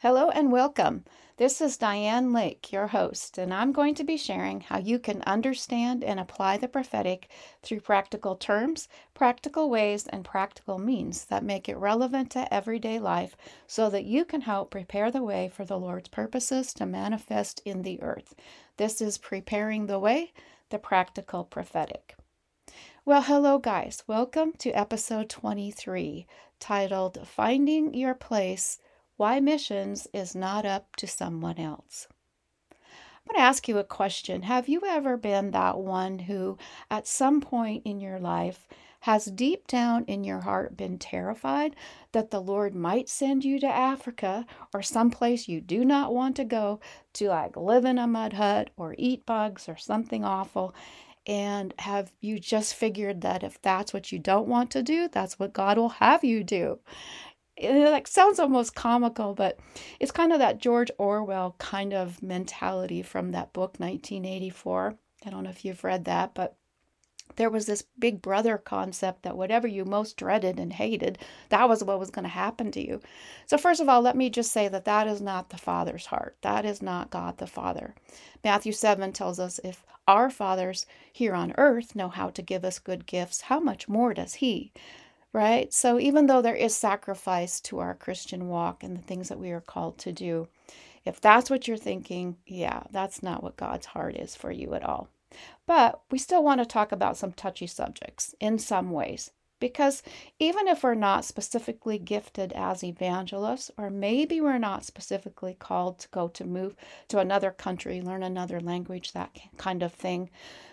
Hello and welcome. This is Diane Lake, your host, and I'm going to be sharing how you can understand and apply the prophetic through practical terms, practical ways, and practical means that make it relevant to everyday life so that you can help prepare the way for the Lord's purposes to manifest in the earth. This is Preparing the Way, the Practical Prophetic. Well, hello, guys. Welcome to episode 23, titled Finding Your Place, Why Missions is Not Up to Someone Else. I'm going to ask you a question. Have you ever been that one who, at some point in your life, has deep down in your heart been terrified that the Lord might send you to Africa or someplace you do not want to go to, like live in a mud hut or eat bugs or something awful? And have you just figured that if that's what you don't want to do, that's what God will have you do? It sounds almost comical, but it's kind of that George Orwell kind of mentality from that book, 1984. I don't know if you've read that, but there was this big brother concept that whatever you most dreaded and hated, that was what was going to happen to you. So first of all, let me just say that that is not the Father's heart. That is not God the Father. Matthew 7 tells us if our fathers here on earth know how to give us good gifts, how much more does He? Right? So even though there is sacrifice to our Christian walk and the things that we are called to do, if that's what you're thinking, yeah, that's not what God's heart is for you at all. But we still want to talk about some touchy subjects in some ways, because even if we're not specifically gifted as evangelists, or maybe we're not specifically called to go to move to another country, learn another language, that kind of thing,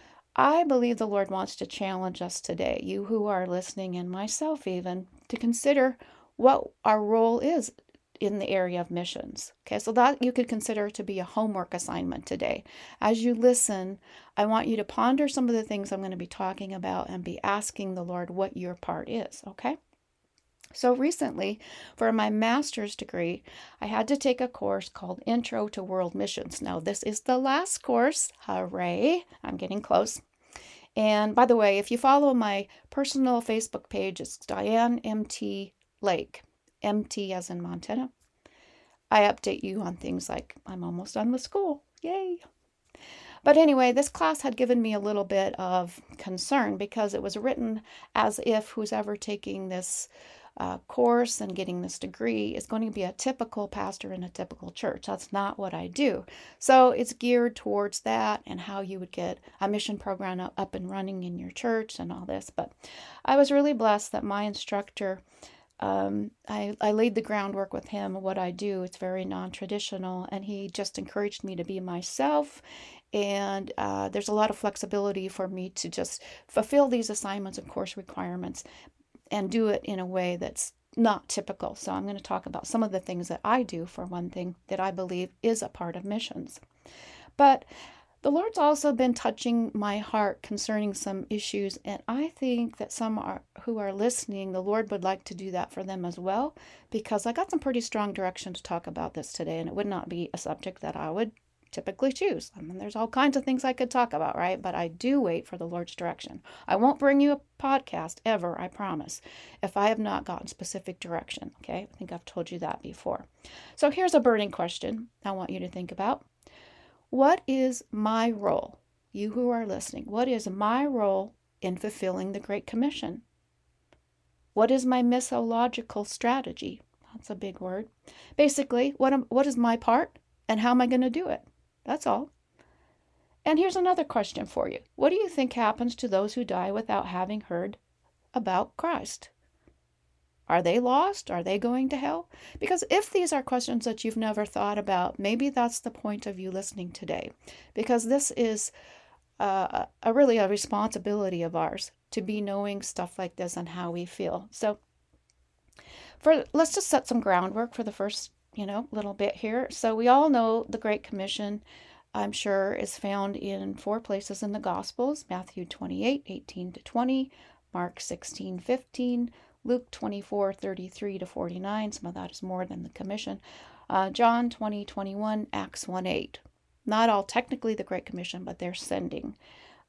I believe the Lord wants to challenge us today, you who are listening and myself even, to consider what our role is in the area of missions. Okay, so that you could consider to be a homework assignment today. As you listen, I want you to ponder some of the things I'm going to be talking about and be asking the Lord what your part is, okay? So recently, for my master's degree, I had to take a course called Intro to World Missions. Now, this is the last course. Hooray! I'm getting close. And by the way, if you follow my personal Facebook page, it's Diane MT Lake, MT as in Montana. I update you on things like I'm almost done with school. Yay! But anyway, this class had given me a little bit of concern because it was written as if who's ever taking this course and getting this degree is going to be a typical pastor in a typical church. That's not what I do. So it's geared towards that and how you would get a mission program up and running in your church and all this. But I was really blessed that my instructor, I laid the groundwork with him. What I do, it's very non-traditional, and he just encouraged me to be myself. And there's a lot of flexibility for me to just fulfill these assignments and course requirements and do it in a way that's not typical. So I'm going to talk about some of the things that I do, for one thing, that I believe is a part of missions. But the Lord's also been touching my heart concerning some issues, and I think that who are listening, the Lord would like to do that for them as well, because I got some pretty strong direction to talk about this today, and it would not be a subject that I would typically choose. I mean, there's all kinds of things I could talk about, right? But I do wait for the Lord's direction. I won't bring you a podcast ever, I promise, if I have not gotten specific direction, okay? I think I've told you that before. So here's a burning question I want you to think about. What is my role? You who are listening, what is my role in fulfilling the Great Commission? What is my missiological strategy? That's a big word. Basically, what is my part and how am I going to do it? That's all. And here's another question for you. What do you think happens to those who die without having heard about Christ? Are they lost? Are they going to hell? Because if these are questions that you've never thought about, maybe that's the point of you listening today. Because this is really a responsibility of ours to be knowing stuff like this and how we feel. So let's just set some groundwork for the first little bit here. So we all know the Great Commission, I'm sure, is found in 4 places in the Gospels: Matthew 28:18-20, Mark 16:15, Luke 24:33-49. Some of that is more than the Commission. John 20:21, Acts 1:8. Not all technically the Great Commission, but they're sending.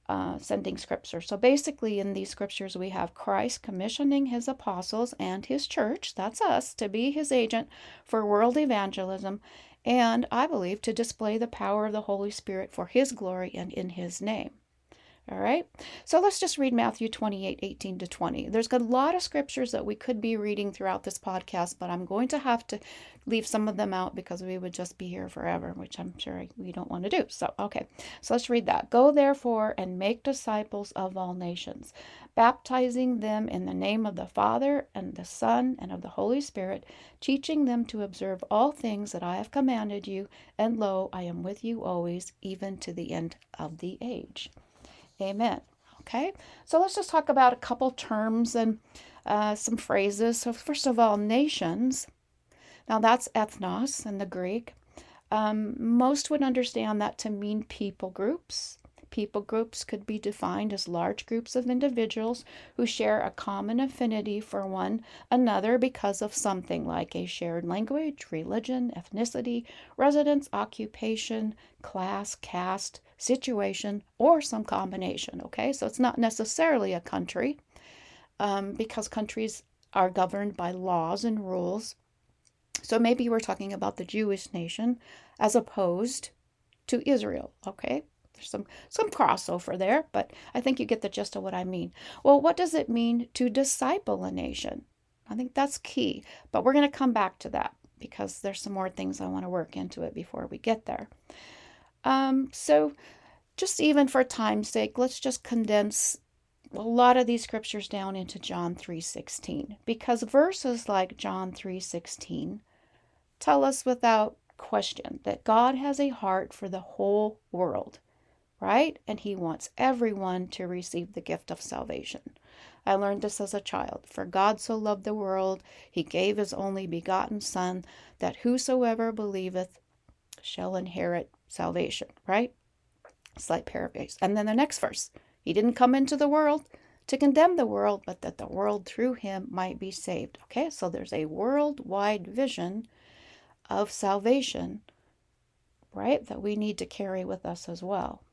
sending scripture. So basically, in these scriptures, we have Christ commissioning his apostles and his church, that's us, to be his agent for world evangelism, and I believe to display the power of the Holy Spirit for his glory and in his name. All right, so let's just read Matthew 28:18-20. There's a lot of scriptures that we could be reading throughout this podcast, but I'm going to have to leave some of them out because we would just be here forever, which I'm sure we don't want to do. So, okay, so let's read that. Go therefore and make disciples of all nations, baptizing them in the name of the Father and the Son and of the Holy Spirit, teaching them to observe all things that I have commanded you, and lo, I am with you always, even to the end of the age. Amen. Okay, so let's just talk about a couple terms and some phrases. So first of all, nations. Now that's ethnos in the Greek. Most would understand that to mean people groups. People groups could be defined as large groups of individuals who share a common affinity for one another because of something like a shared language, religion, ethnicity, residence, occupation, class, caste, situation, or some combination. Okay, so it's not necessarily a country because countries are governed by laws and rules. So maybe we're talking about the Jewish nation as opposed to Israel. Okay, there's some crossover there, but I think you get the gist of what I mean. Well, what does it mean to disciple a nation? I think that's key, but we're going to come back to that because there's some more things I want to work into it before we get there. So just even for time's sake, let's just condense a lot of these scriptures down into John 3:16, because verses like John 3:16 tell us without question that God has a heart for the whole world, right? And he wants everyone to receive the gift of salvation. I learned this as a child. For God so loved the world, he gave his only begotten Son, that whosoever believeth shall inherit salvation, right? Slight paraphrase. And then the next verse, he didn't come into the world to condemn the world, but that the world through him might be saved. Okay, so there's a worldwide vision of salvation, right, that we need to carry with us as well.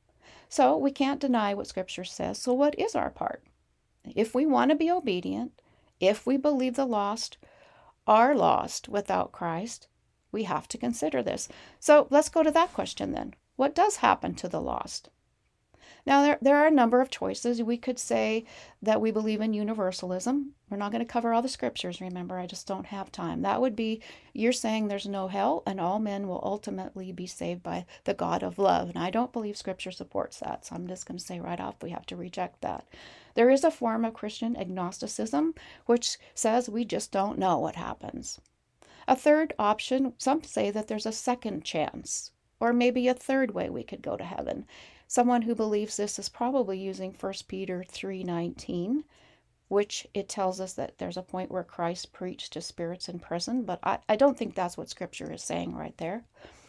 So we can't deny what Scripture says. So what is our part? If we want to be obedient, if we believe the lost are lost without Christ, we have to consider this. So let's go to that question then. What does happen to the lost? Now, there are a number of choices. We could say that we believe in universalism. We're not going to cover all the scriptures, remember, I just don't have time. That would be, you're saying there's no hell and all men will ultimately be saved by the God of love. And I don't believe scripture supports that. So I'm just going to say right off, we have to reject that. There is a form of Christian agnosticism, which says we just don't know what happens. A third option, some say that there's a second chance, or maybe a third way we could go to heaven. Someone who believes this is probably using 1 Peter 3:19, which it tells us that there's a point where Christ preached to spirits in prison, but I don't think that's what Scripture is saying right there.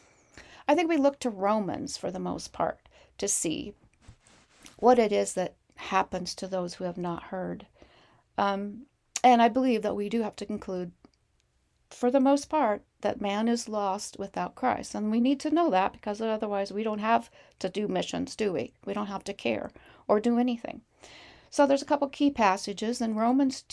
I think we look to Romans for the most part to see what it is that happens to those who have not heard. And I believe that we do have to conclude, for the most part, that man is lost without Christ. And we need to know that because otherwise we don't have to do missions, do we? We don't have to care or do anything. So there's a couple key passages, and Romans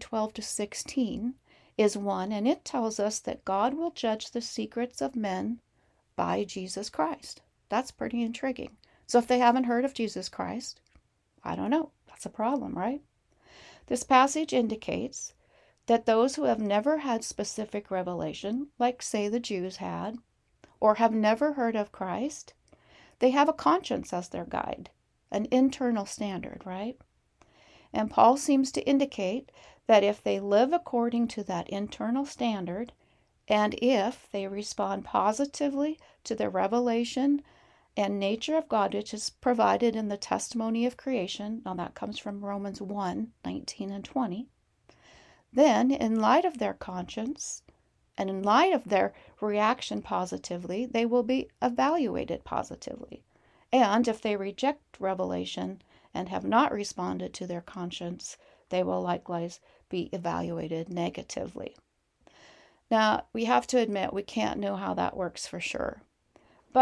2:12-16 is one, and it tells us that God will judge the secrets of men by Jesus Christ. That's pretty intriguing. So if they haven't heard of Jesus Christ, I don't know. That's a problem, right? This passage indicates that those who have never had specific revelation, like say the Jews had, or have never heard of Christ, they have a conscience as their guide, an internal standard, right? And Paul seems to indicate that if they live according to that internal standard, and if they respond positively to the revelation and nature of God, which is provided in the testimony of creation, now that comes from Romans 1:19-20, then, in light of their conscience and in light of their reaction positively, they will be evaluated positively. And if they reject revelation and have not responded to their conscience, they will likewise be evaluated negatively. Now, we have to admit we can't know how that works for sure. But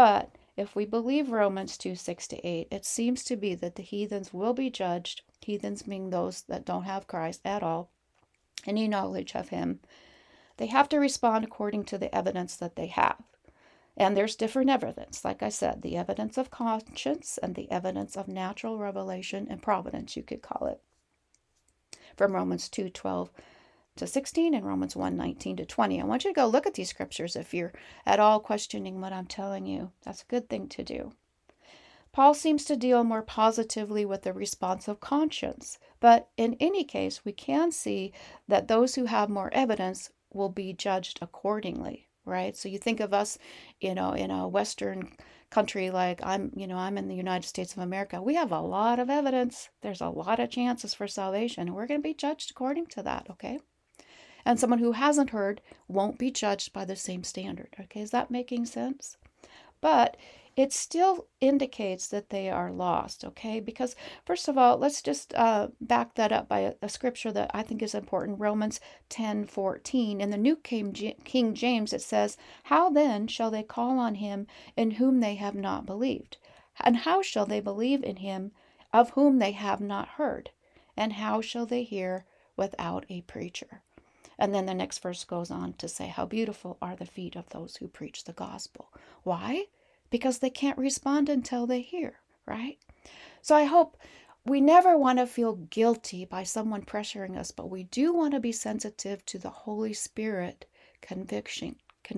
if we believe Romans 2, 6 to 8, it seems to be that the heathens will be judged, heathens being those that don't have Christ at all, any knowledge of him. They have to respond according to the evidence that they have. And there's different evidence. Like I said, the evidence of conscience and the evidence of natural revelation and providence, you could call it. From Romans 2, 12 to 16 and Romans 1, 19 to 20. I want you to go look at these scriptures if you're at all questioning what I'm telling you. That's a good thing to do. Paul seems to deal more positively with the response of conscience, but in any case, we can see that those who have more evidence will be judged accordingly, right? So you think of us, in a Western country like I'm in the United States of America, we have a lot of evidence. There's a lot of chances for salvation, and we're going to be judged according to that, okay? And someone who hasn't heard won't be judged by the same standard, okay? Is that making sense? But it still indicates that they are lost, okay? Because, first of all, let's just back that up by a scripture that I think is important. Romans 10:14. In the New King James, it says, "How then shall they call on him in whom they have not believed? And how shall they believe in him of whom they have not heard? And how shall they hear without a preacher?" And then the next verse goes on to say, "How beautiful are the feet of those who preach the gospel." Why? Because they can't respond until they hear, right? So I hope we never want to feel guilty by someone pressuring us, but we do want to be sensitive to the Holy Spirit convicting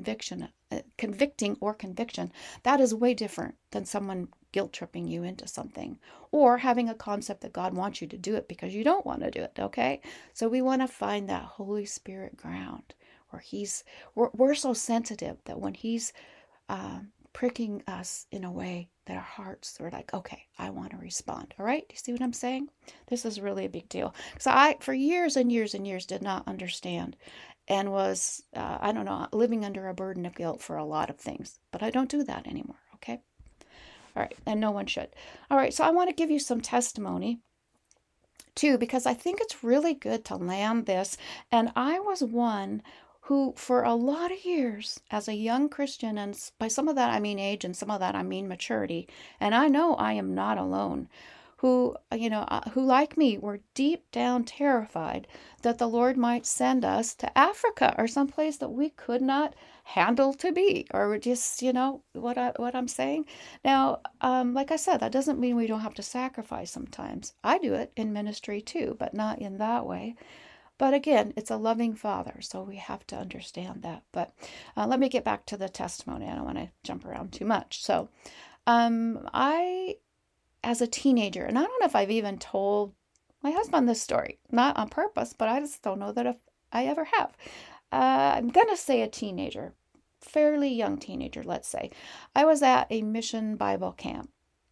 or conviction. That is way different than someone guilt tripping you into something or having a concept that God wants you to do it because you don't want to do it, okay? So we want to find that Holy Spirit ground where we're so sensitive that when he's pricking us in a way that our hearts are like, okay, I want to respond. All right? Do you see what I'm saying? This is really a big deal. So I, for years and years and years, did not understand and was, living under a burden of guilt for a lot of things. But I don't do that anymore. Okay? All right. And no one should. All right. So I want to give you some testimony too, because I think it's really good to land this. And I was one who for a lot of years as a young Christian, and by some of that I mean age and some of that I mean maturity, and I know I am not alone, who like me were deep down terrified that the Lord might send us to Africa or someplace that we could not handle to be, or just, what I'm saying. Now, like I said, that doesn't mean we don't have to sacrifice sometimes. I do it in ministry too, but not in that way. But again, it's a loving Father, so we have to understand that. But let me get back to the testimony. I don't want to jump around too much. So I, as a teenager, and I don't know if I've even told my husband this story, not on purpose, but I just don't know that if I ever have. I'm going to say a teenager, fairly young teenager, let's say. I was at a mission Bible camp,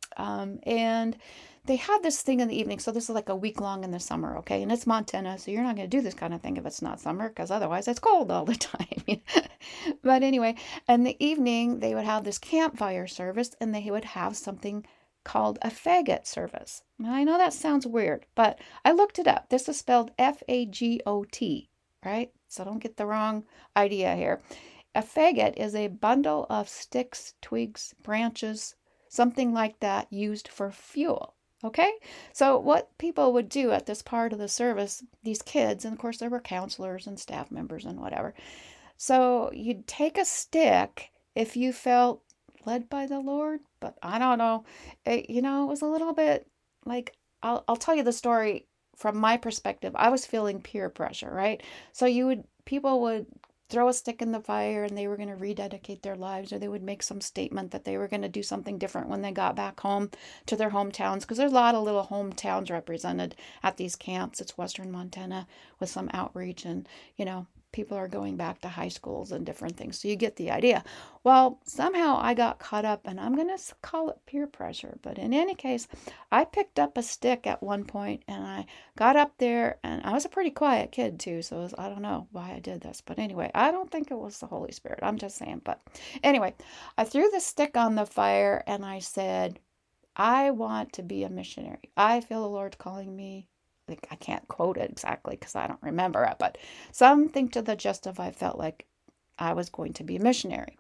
and they had this thing in the evening. So this is like a week long in the summer, okay? And it's Montana, so you're not going to do this kind of thing if it's not summer, because otherwise it's cold all the time. But anyway, in the evening, they would have this campfire service, and they would have something called a faggot service. Now, I know that sounds weird, but I looked it up. This is spelled F-A-G-O-T, right? So don't get the wrong idea here. A faggot is a bundle of sticks, twigs, branches, something like that used for fuel. Okay, so what people would do at this part of the service, these kids, and of course there were counselors and staff members and whatever. So you'd take a stick if you felt led by the Lord, but I don't know. It was a little bit like, I'll tell you the story from my perspective. I was feeling peer pressure, right? So people would throw a stick in the fire and they were going to rededicate their lives, or they would make some statement that they were going to do something different when they got back home to their hometowns, because there's a lot of little hometowns represented at these camps. It's Western Montana with some outreach, and people are going back to high schools and different things. So you get the idea. Well, somehow I got caught up, and I'm going to call it peer pressure. But in any case, I picked up a stick at one point, and I got up there, and I was a pretty quiet kid too. So I don't know why I did this. But anyway, I don't think it was the Holy Spirit. I'm just saying. But anyway, I threw the stick on the fire, and I said, I want to be a missionary. I feel the Lord calling me. I can't quote it exactly because I don't remember it, but something to the gist of I felt like I was going to be a missionary.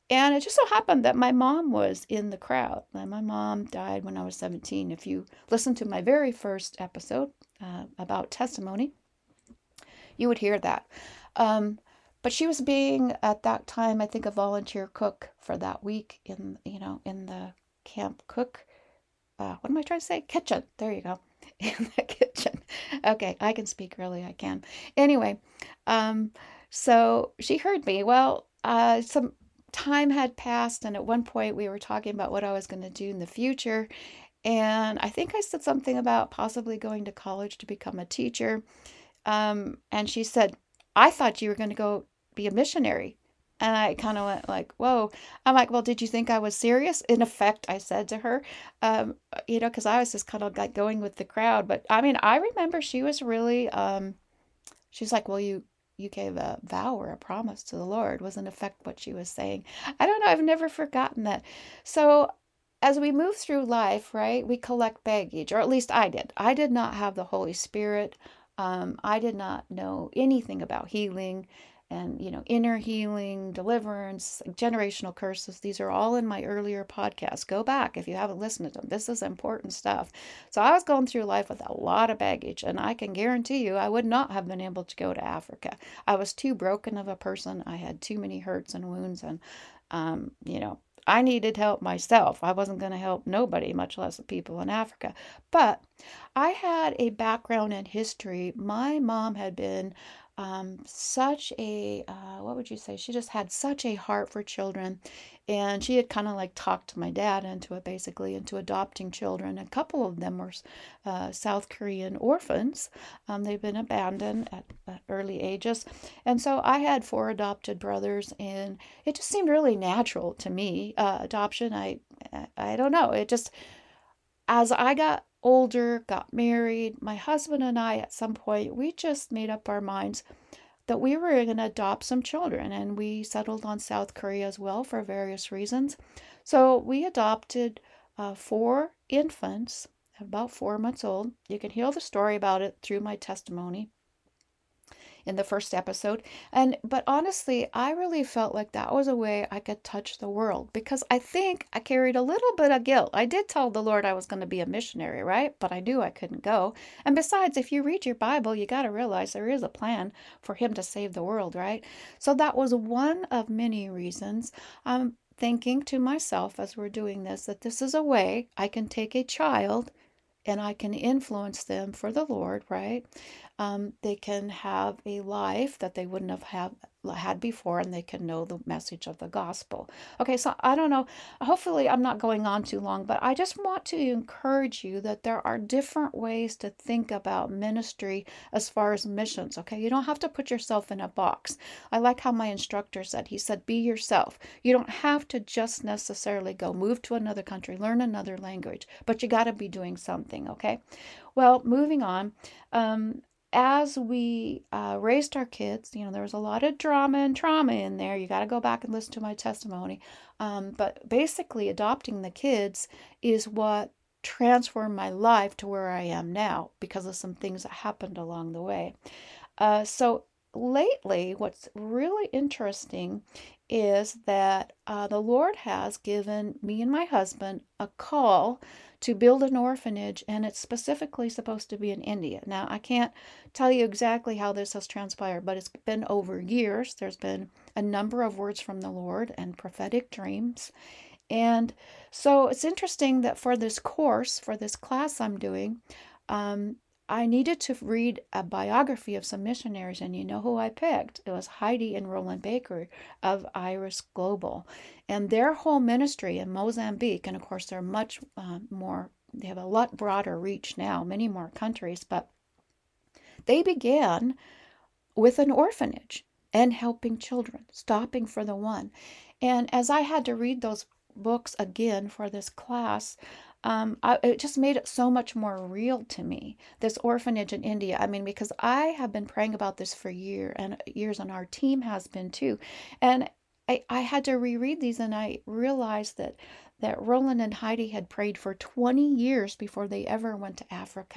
And it just so happened that my mom was in the crowd. And my mom died when I was 17. If you listen to my very first episode about testimony, you would hear that. Um, but she was being at that time, I think, a volunteer cook for that week in the camp cook. What am I trying to say? Kitchen. There you go. In the kitchen. Okay, I can speak really. I can. Anyway, um, so she heard me. Well, some time had passed, and at one point we were talking about what I was going to do in the future. And I think I said something about possibly going to college to become a teacher. And she said, I thought you were going to go be a missionary. And I kind of went like, whoa. I'm like, well, did you think I was serious? In effect, I said to her, because I was just kind of like going with the crowd. But I mean, I remember she was really, she's like, well, you gave a vow or a promise to the Lord, was in effect what she was saying. I don't know. I've never forgotten that. So as we move through life, right, we collect baggage, or at least I did. I did not have the Holy Spirit. I did not know anything about healing and, inner healing, deliverance, generational curses. These are all in my earlier podcasts. Go back if you haven't listened to them. This is important stuff. So I was going through life with a lot of baggage, and I can guarantee you I would not have been able to go to Africa. I was too broken of a person. I had too many hurts and wounds, and, I needed help myself. I wasn't going to help nobody, much less the people in Africa. But I had a background in history. My mom had been such a, what would you say? She just had such a heart for children. And she had kind of like talked to my dad into it, basically, into adopting children. A couple of them were South Korean orphans. They've been abandoned at early ages. And so I had 4 adopted brothers, and it just seemed really natural to me. Adoption, I don't know. It just, as I got older, got married, my husband and I, at some point, we just made up our minds that we were going to adopt some children, and we settled on South Korea as well for various reasons. So we adopted 4 infants, about 4 months old. You can hear the story about it through my testimony in the first episode. But honestly, I really felt like that was a way I could touch the world, because I think I carried a little bit of guilt. I did tell the Lord I was going to be a missionary, right? But I knew I couldn't go. And besides, if you read your Bible, you got to realize there is a plan for him to save the world, right? So that was one of many reasons. I'm thinking to myself as we're doing this that this is a way I can take a child and I can influence them for the Lord, right? They can have a life that they wouldn't have had before, and they can know the message of the gospel. Okay, so I don't know. Hopefully, I'm not going on too long, but I just want to encourage you that there are different ways to think about ministry as far as missions. Okay, you don't have to put yourself in a box. I like how my instructor said, he said, be yourself. You don't have to just necessarily go move to another country, learn another language, but you got to be doing something. Okay, well, moving on. As we raised our kids, there was a lot of drama and trauma in there. You got to go back and listen to my testimony. But basically, adopting the kids is what transformed my life to where I am now because of some things that happened along the way. So lately, what's really interesting is that the Lord has given me and my husband a call to build an orphanage, and it's specifically supposed to be in India. Now, I can't tell you exactly how this has transpired, but it's been over years. There's been a number of words from the Lord and prophetic dreams. And so it's interesting that for this course, for this class I'm doing, I needed to read a biography of some missionaries, and you know who I picked? It was Heidi and Roland Baker of Iris Global. And their whole ministry in Mozambique, and of course they're much more, they have a lot broader reach now, many more countries, but they began with an orphanage and helping children, stopping for the one. And as I had to read those books again for this class, it just made it so much more real to me, this orphanage in India. I mean, because I have been praying about this for years, and our team has been too. And I had to reread these, and I realized that Roland and Heidi had prayed for 20 years before they ever went to Africa.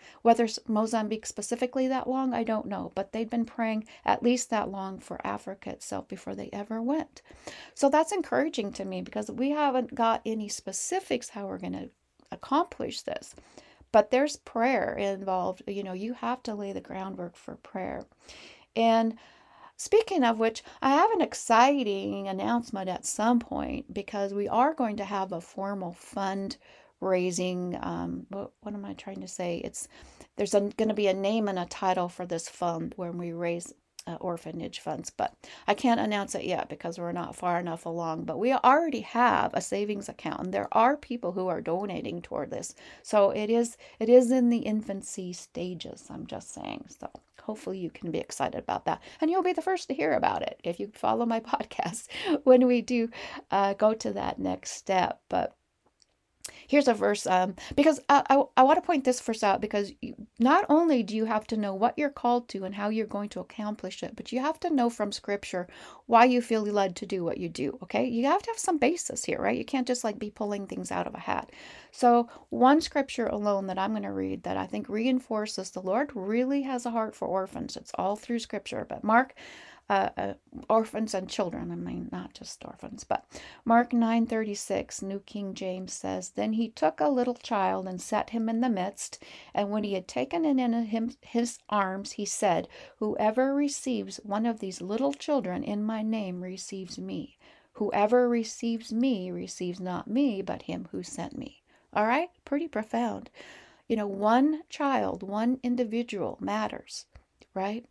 Whether Mozambique specifically that long, I don't know, but they'd been praying at least that long for Africa itself before they ever went. So that's encouraging to me because we haven't got any specifics how we're going to accomplish this. But there's prayer involved. You have to lay the groundwork for prayer. And speaking of which, I have an exciting announcement at some point because we are going to have a formal fundraising. What am I trying to say? There's going to be a name and a title for this fund when we raise orphanage funds, but I can't announce it yet because we're not far enough along. But we already have a savings account, and there are people who are donating toward this. So it is in the infancy stages. I'm just saying. So hopefully you can be excited about that, and you'll be the first to hear about it if you follow my podcast when we do go to that next step. But here's a verse, because I want to point this verse out because not only do you have to know what you're called to and how you're going to accomplish it, but you have to know from Scripture why you feel led to do what you do, okay? You have to have some basis here, right? You can't just be pulling things out of a hat. So one Scripture alone that I'm going to read that I think reinforces the Lord really has a heart for orphans. It's all through Scripture, but Mark, orphans and children, I mean, not just orphans, but Mark 9:36, New King James says, "Then he took a little child and set him in the midst, and when he had taken it in his arms, he said, 'Whoever receives one of these little children in my name receives me. Whoever receives me receives not me, but him who sent me.'" All right? Pretty profound. One child, one individual matters, right?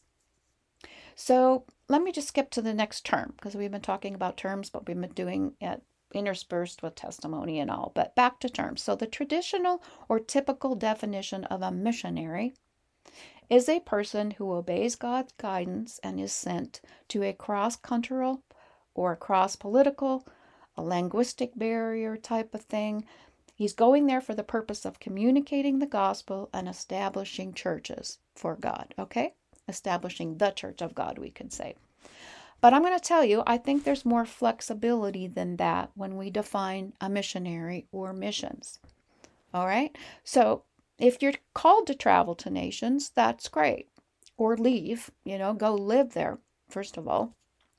So let me just skip to the next term because we've been talking about terms, but we've been doing it interspersed with testimony and all. But back to terms. So the traditional or typical definition of a missionary is a person who obeys God's guidance and is sent to a cross-cultural or cross-political, a linguistic barrier type of thing. He's going there for the purpose of communicating the gospel and establishing churches for God, okay? Establishing the church of God, we could say. But I'm going to tell you, I think there's more flexibility than that when we define a missionary or missions. All right? So if you're called to travel to nations, that's great. Or leave, go live there, first of all.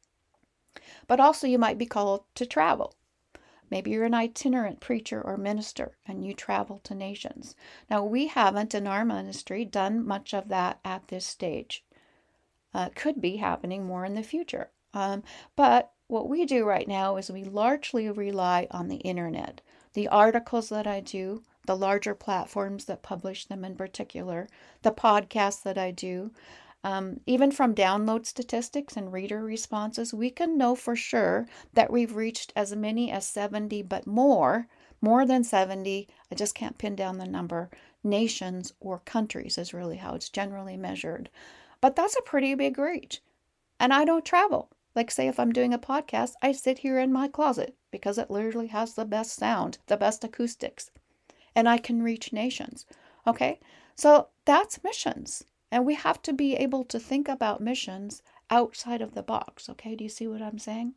But also you might be called to travel. Maybe you're an itinerant preacher or minister and you travel to nations. Now, we haven't in our ministry done much of that at this stage. Could be happening more in the future. But what we do right now is we largely rely on the internet. The articles that I do, the larger platforms that publish them in particular, the podcasts that I do, even from download statistics and reader responses, we can know for sure that we've reached as many as 70, but more than 70, I just can't pin down the number, nations or countries is really how it's generally measured. But that's a pretty big reach. And I don't travel. Like say if I'm doing a podcast, I sit here in my closet because it literally has the best sound, the best acoustics. And I can reach nations. Okay? So that's missions. And we have to be able to think about missions outside of the box. Okay, do you see what I'm saying?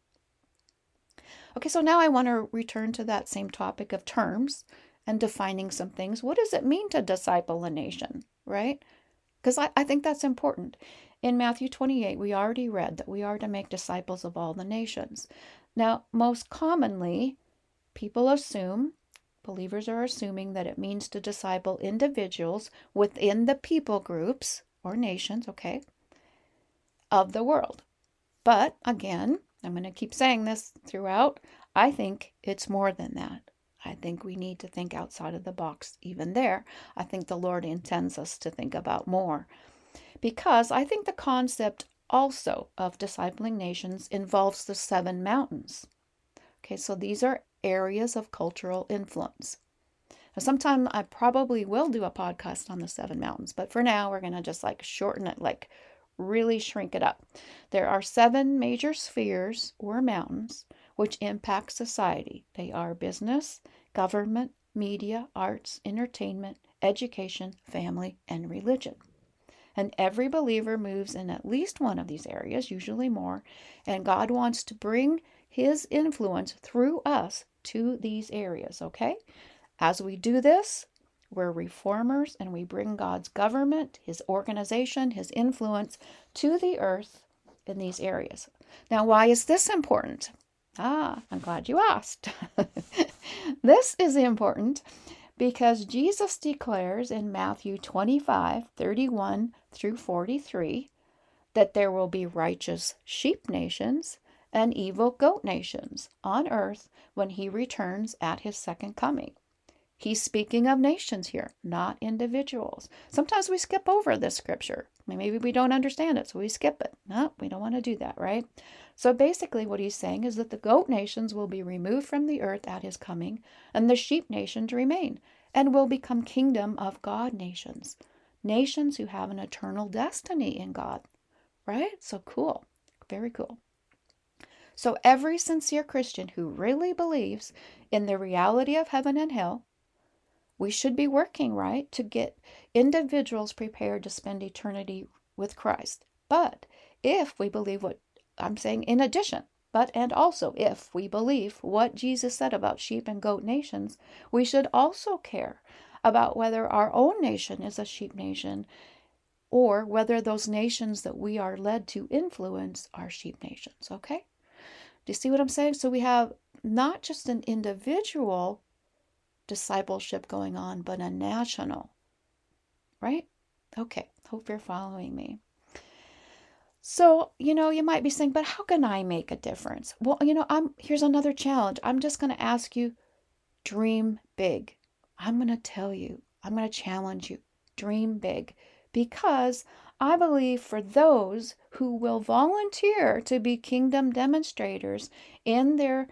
Okay, so now I want to return to that same topic of terms and defining some things. What does it mean to disciple a nation, right? Because I think that's important. In Matthew 28, we already read that we are to make disciples of all the nations. Now, most commonly, believers are assuming that it means to disciple individuals within the people groups or nations, okay, of the world. But again, I'm going to keep saying this throughout. I think it's more than that. I think we need to think outside of the box even there. I think the Lord intends us to think about more. Because I think the concept also of discipling nations involves the 7 mountains. Okay, so these are areas of cultural influence. Now, sometime I probably will do a podcast on the 7 mountains, but for now we're going to just shorten it, really shrink it up. There are 7 major spheres or mountains which impact society. They are business, government, media, arts, entertainment, education, family, and religion. And every believer moves in at least one of these areas, usually more, and God wants to bring His influence through us to these areas, okay? As we do this, We're reformers, and we bring God's government, his organization, his influence to the earth in these areas. Now, why is this important? I'm glad you asked. This is important because Jesus declares in Matthew 25:31 through 43 that there will be righteous sheep nations and evil goat nations on earth when he returns at his second coming. He's speaking of nations here, not individuals. Sometimes we skip over this scripture. Maybe we don't understand it, so we skip it. No, we don't want to do that, right? So basically what he's saying is that the goat nations will be removed from the earth at his coming, and the sheep nations remain, and will become kingdom of God nations. Nations who have an eternal destiny in God, right? So cool. Very cool. So every sincere Christian who really believes in the reality of heaven and hell, we should be working, right, to get individuals prepared to spend eternity with Christ. But if we believe what I'm saying, in addition, and also if we believe what Jesus said about sheep and goat nations, we should also care about whether our own nation is a sheep nation or whether those nations that we are led to influence are sheep nations, okay? Do you see what I'm saying? So we have not just an individual discipleship going on, but a national, right? Okay, hope you're following me. So, you might be saying, but how can I make a difference? Well, here's another challenge. I'm just going to ask you, dream big. I'm going to tell you, I'm going to challenge you, dream big, because I believe for those who will volunteer to be kingdom demonstrators in their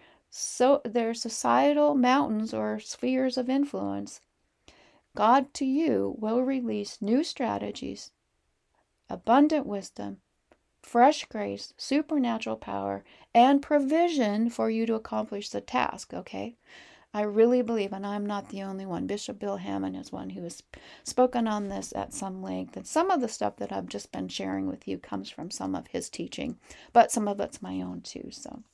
societal mountains or spheres of influence, God to you will release new strategies, abundant wisdom, fresh grace, supernatural power, and provision for you to accomplish the task, okay? I really believe, and I'm not the only one, Bishop Bill Hamon is one who has spoken on this at some length, and some of the stuff that I've just been sharing with you comes from some of his teaching, but some of it's my own too,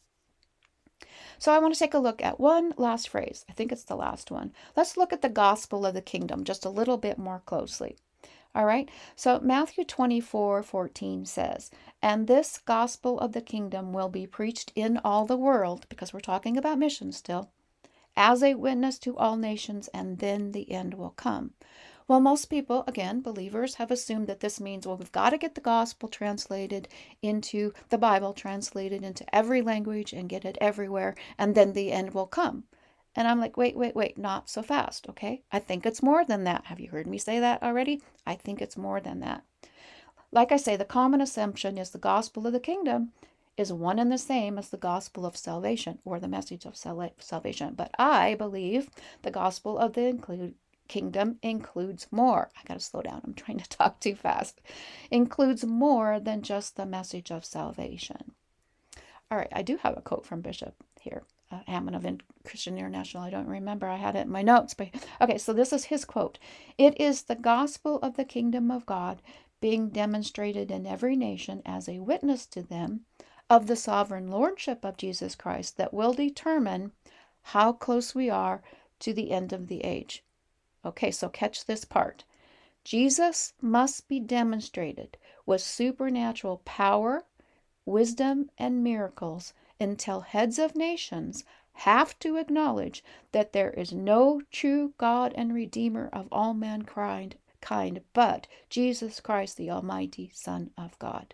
So I want to take a look at one last phrase. I think it's the last one. Let's look at the gospel of the kingdom just a little bit more closely. All right, so Matthew 24:14 says, and this gospel of the kingdom will be preached in all the world, because we're talking about mission still, as a witness to all nations, and then the end will come. Well, most people, again, believers, have assumed that this means, well, we've got to get the gospel translated into the Bible, translated into every language and get it everywhere, and then the end will come. And I'm like, wait, not so fast, okay? I think it's more than that. Have you heard me say that already? I think it's more than that. Like I say, the common assumption is the gospel of the kingdom is one and the same as the gospel of salvation or the message of salvation. But I believe the gospel of the kingdom includes more. I got to slow down. I'm trying to talk too fast. Includes more than just the message of salvation. All right, I do have a quote from Bishop here. Hamon of Christian International. I don't remember. I had it in my notes. But okay, so this is his quote. It is the gospel of the kingdom of God being demonstrated in every nation as a witness to them of the sovereign lordship of Jesus Christ that will determine how close we are to the end of the age. Okay, so catch this part. Jesus must be demonstrated with supernatural power, wisdom, and miracles until heads of nations have to acknowledge that there is no true God and Redeemer of all mankind but Jesus Christ, the Almighty Son of God.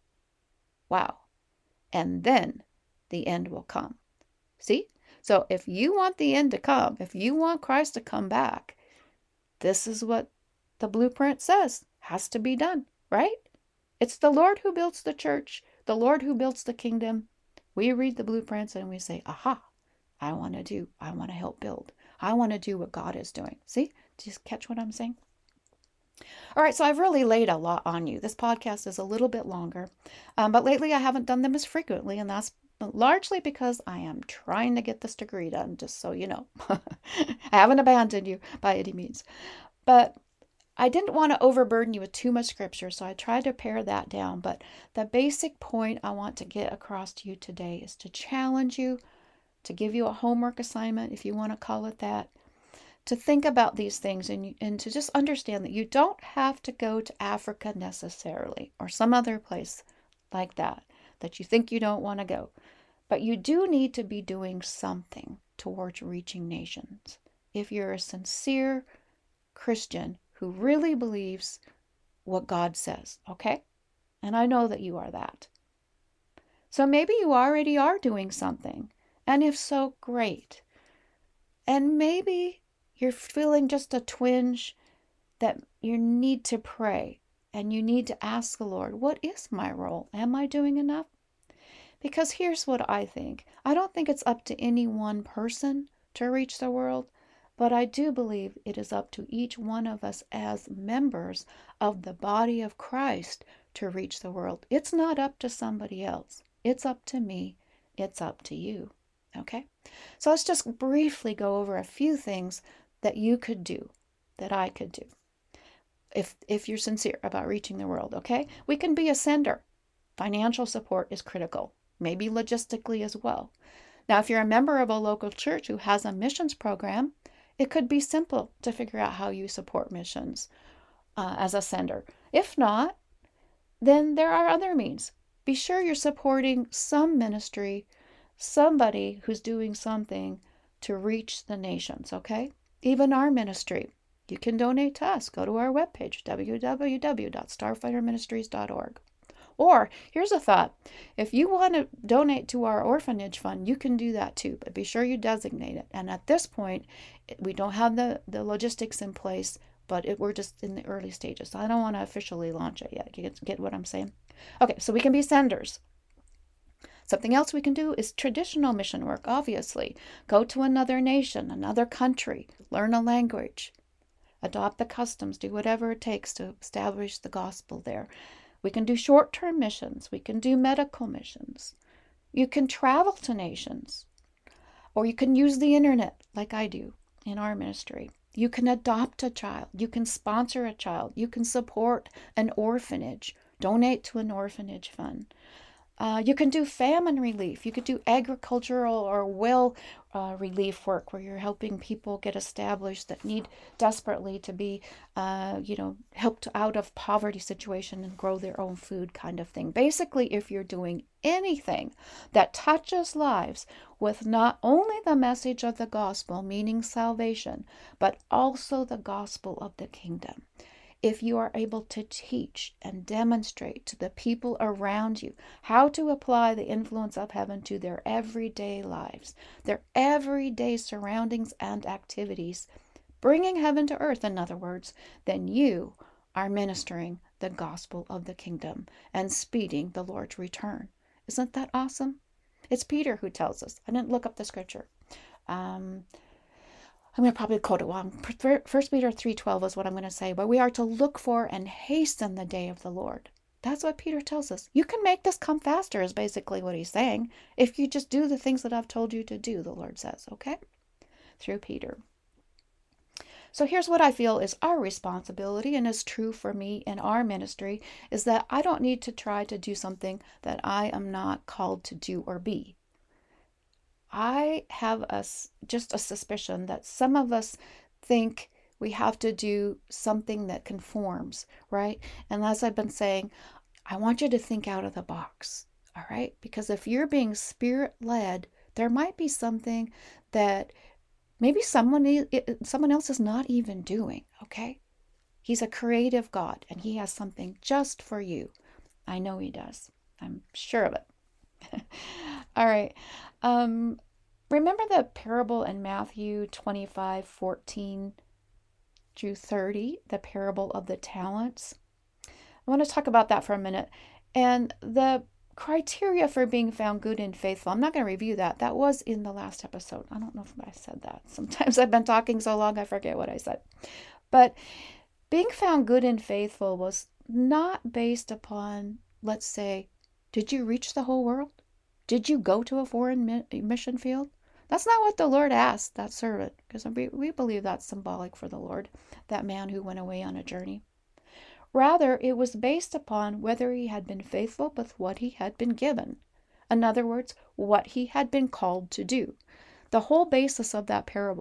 Wow. And then the end will come. See? So if you want the end to come, if you want Christ to come back, this is what the blueprint says has to be done, right? It's the Lord who builds the church, the Lord who builds the kingdom. We read the blueprints and we say, aha, I want to help build. I want to do what God is doing. See? Just catch what I'm saying? All right, so I've really laid a lot on you. This podcast is a little bit longer, but lately I haven't done them as frequently, and that's largely because I am trying to get this degree done, just so you know. I haven't abandoned you by any means, but I didn't want to overburden you with too much scripture, so I tried to pare that down. But the basic point I want to get across to you today is to challenge you, to give you a homework assignment, if you want to call it that, to think about these things and to just understand that you don't have to go to Africa necessarily or some other place like that you think you don't want to go. But you do need to be doing something towards reaching nations. If you're a sincere Christian who really believes what God says, okay? And I know that you are that. So maybe you already are doing something. And if so, great. And maybe you're feeling just a twinge that you need to pray and you need to ask the Lord, what is my role? Am I doing enough? Because here's what I think. I don't think it's up to any one person to reach the world, but I do believe it is up to each one of us as members of the body of Christ to reach the world. It's not up to somebody else. It's up to me. It's up to you. Okay? So let's just briefly go over a few things that you could do, that I could do, if you're sincere about reaching the world, okay? We can be a sender. Financial support is critical, maybe logistically as well. Now, if you're a member of a local church who has a missions program, it could be simple to figure out how you support missions as a sender. If not, then there are other means. Be sure you're supporting some ministry, somebody who's doing something to reach the nations, okay? Even our ministry. You can donate to us. Go to our webpage, www.starfighterministries.org. Or, here's a thought. If you want to donate to our orphanage fund, you can do that too, but be sure you designate it. And at this point, we don't have the logistics in place, but we're just in the early stages. So I don't want to officially launch it yet. You get what I'm saying? Okay, so we can be senders. Something else we can do is traditional mission work, obviously. Go to another nation, another country, learn a language, adopt the customs, do whatever it takes to establish the gospel there. We can do short-term missions. We can do medical missions. You can travel to nations, or you can use the internet like I do in our ministry. You can adopt a child. You can sponsor a child. You can support an orphanage, donate to an orphanage fund. You can do famine relief. You could do agricultural or well relief work where you're helping people get established that need desperately to be, helped out of poverty situation and grow their own food kind of thing. Basically, if you're doing anything that touches lives with not only the message of the gospel, meaning salvation, but also the gospel of the kingdom. If you are able to teach and demonstrate to the people around you how to apply the influence of heaven to their everyday lives, their everyday surroundings and activities, bringing heaven to earth, in other words, then you are ministering the gospel of the kingdom and speeding the Lord's return. Isn't that awesome? It's Peter who tells us. I didn't look up the scripture. I'm going to probably quote it wrong. 1 Peter 3:12 is what I'm going to say. But we are to look for and hasten the day of the Lord. That's what Peter tells us. You can make this come faster is basically what he's saying. If you just do the things that I've told you to do, the Lord says, okay? Through Peter. So here's what I feel is our responsibility, and is true for me in our ministry, is that I don't need to try to do something that I am not called to do or be. I have just a suspicion that some of us think we have to do something that conforms, right? And as I've been saying, I want you to think out of the box, all right? Because if you're being spirit-led, there might be something that maybe someone else is not even doing, okay? He's a creative God, and he has something just for you. I know he does. I'm sure of it. All right. Remember the parable in Matthew 25:14-30, the parable of the talents? I want to talk about that for a minute. And the criteria for being found good and faithful, I'm not going to review that. That was in the last episode. I don't know if I said that. Sometimes I've been talking so long I forget what I said. But being found good and faithful was not based upon, let's say, did you reach the whole world? Did you go to a foreign mission field? That's not what the Lord asked that servant, because we believe that's symbolic for the Lord, that man who went away on a journey. Rather, it was based upon whether he had been faithful with what he had been given. In other words, what he had been called to do. The whole basis of that parable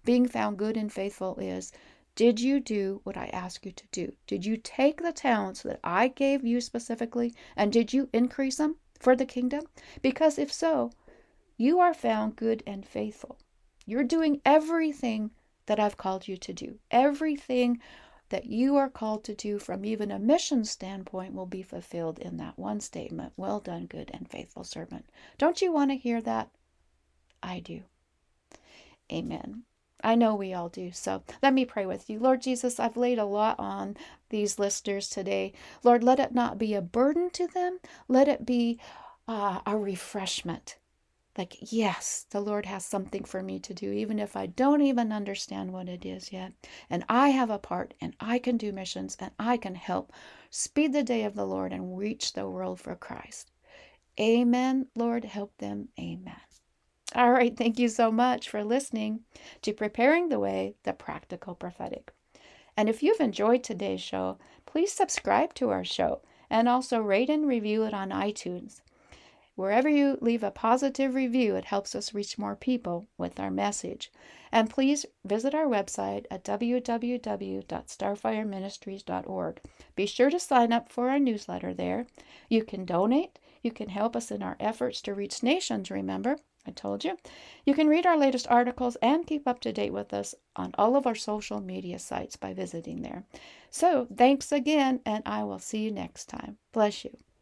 Being found good and faithful is, did you do what I asked you to do? Did you take the talents that I gave you specifically, and did you increase them for the kingdom? Because if so, you are found good and faithful. You're doing everything that I've called you to do. Everything that you are called to do from even a mission standpoint will be fulfilled in that one statement. Well done, good and faithful servant. Don't you want to hear that? I do. Amen. I know we all do. So let me pray with you. Lord Jesus, I've laid a lot on these listeners today. Lord, let it not be a burden to them. Let it be a refreshment. Like, yes, the Lord has something for me to do, even if I don't even understand what it is yet. And I have a part, and I can do missions, and I can help speed the day of the Lord and reach the world for Christ. Amen. Lord, help them. Amen. All right. Thank you so much for listening to Preparing the Way, the Practical Prophetic. And if you've enjoyed today's show, please subscribe to our show and also rate and review it on iTunes. Wherever you leave a positive review, it helps us reach more people with our message. And please visit our website at www.starfireministries.org. Be sure to sign up for our newsletter there. You can donate. You can help us in our efforts to reach nations, remember? I told you. You can read our latest articles and keep up to date with us on all of our social media sites by visiting there. So, thanks again, and I will see you next time. Bless you.